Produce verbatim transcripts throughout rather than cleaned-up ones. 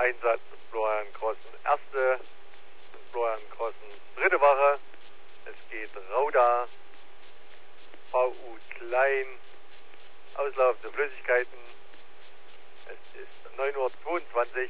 Einsatz Florian Krossen erste und Florian Krossen dritte Wache. Es geht Rauda, V U Klein, auslaufende Flüssigkeiten. Es ist neun Uhr zweiundzwanzig.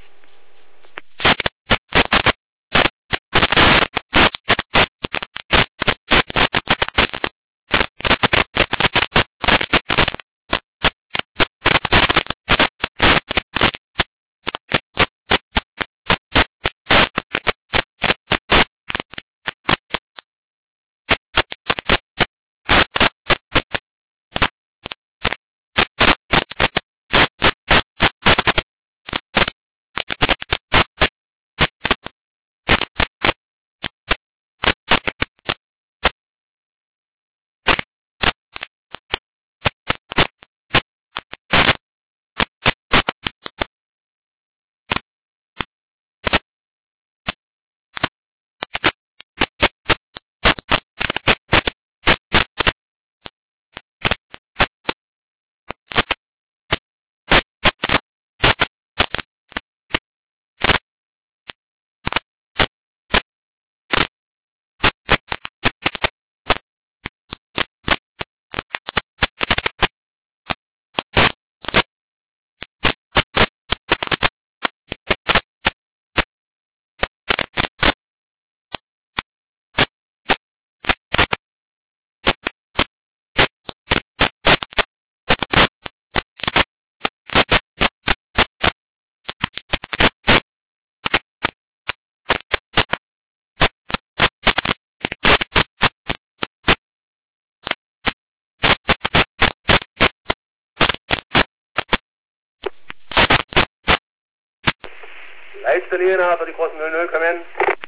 Leitstelle für die Krossen null null, kommen.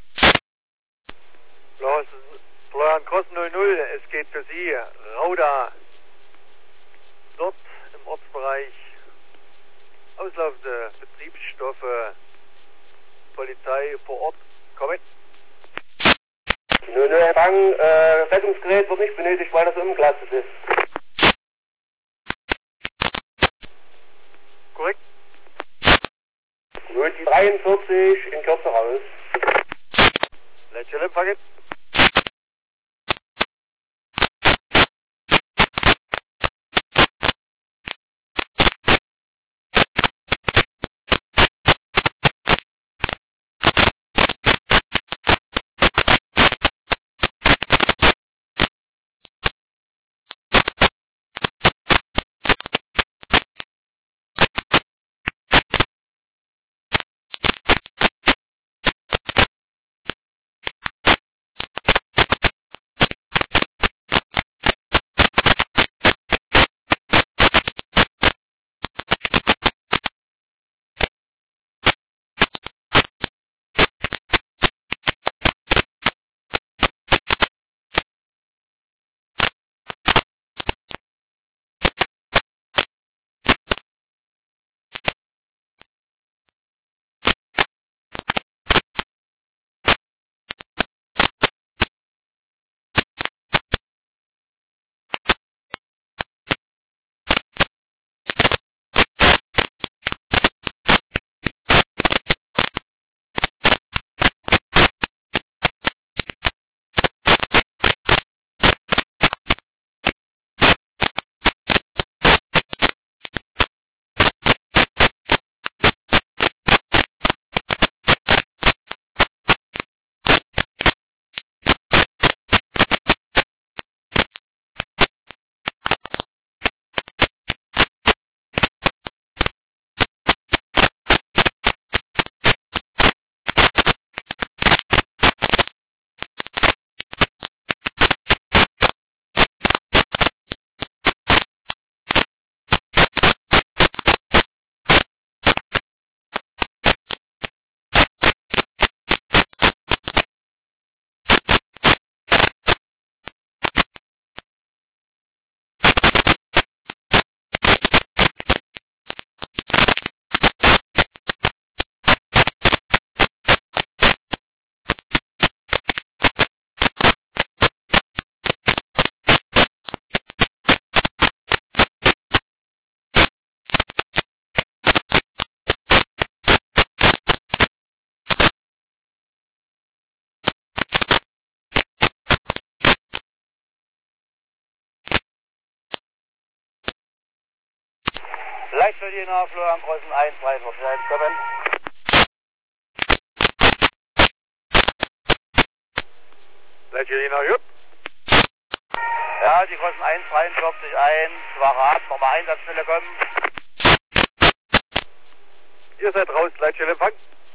Florian Krossen null null, es geht für Sie Rauda. Dort im Ortsbereich auslaufende Betriebsstoffe, Polizei vor Ort, kommen. null null Empfang, äh, Rettungsgerät wird nicht benötigt, weil das umgelastet ist. Korrekt. Gut, die dreiundvierzig in Kürze raus. Leitstelle empfangen. Leichtverdiener, Florian Grossen eins drei vier eins kommen. Leichtverdiener, jupp. Ja, die Grossen eins drei vier eins, Quarat, nochmal Einsatzstelle kommen. Ihr seid raus, Leitstelle Empfang.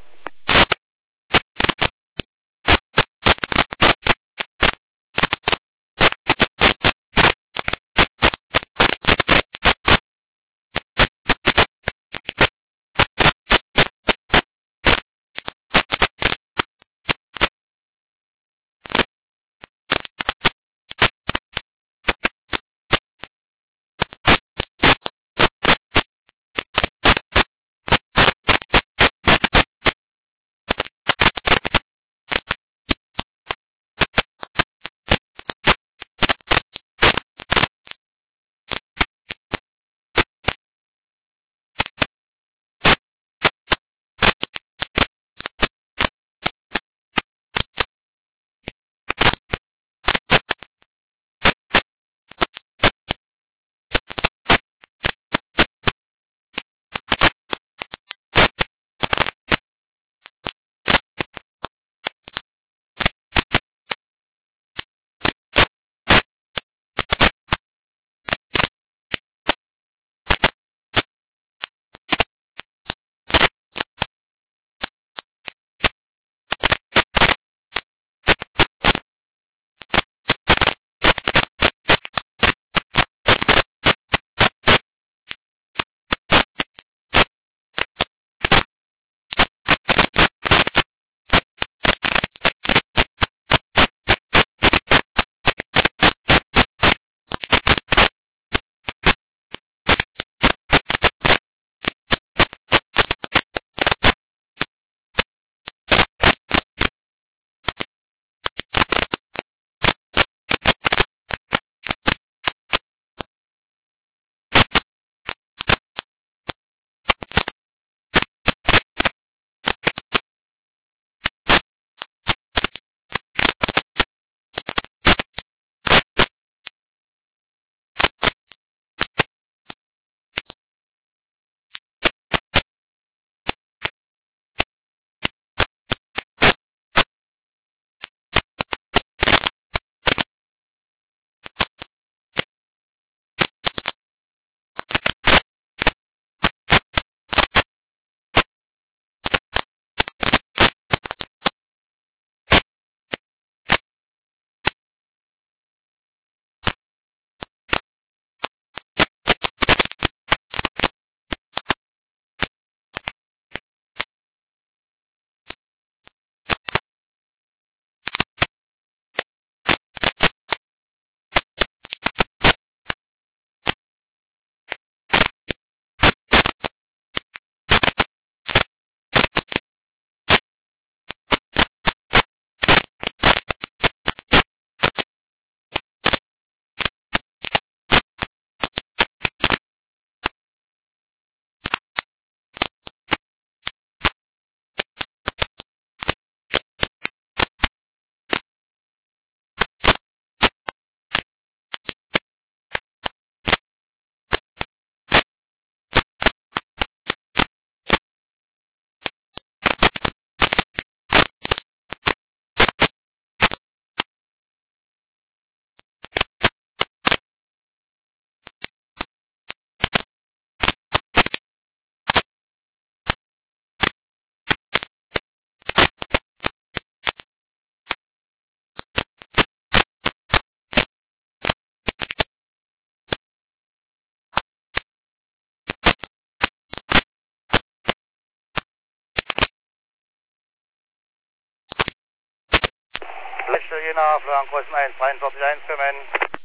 Leichtverdiener, Florian Grossen eins drei vier eins kommen.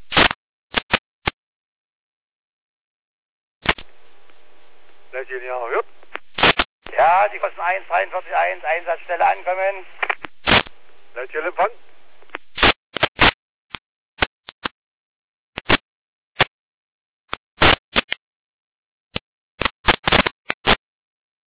Leichtverdiener, jupp. Ja, die Grossen eins drei vier eins, Einsatzstelle ankommen. Leitstelle Empfang.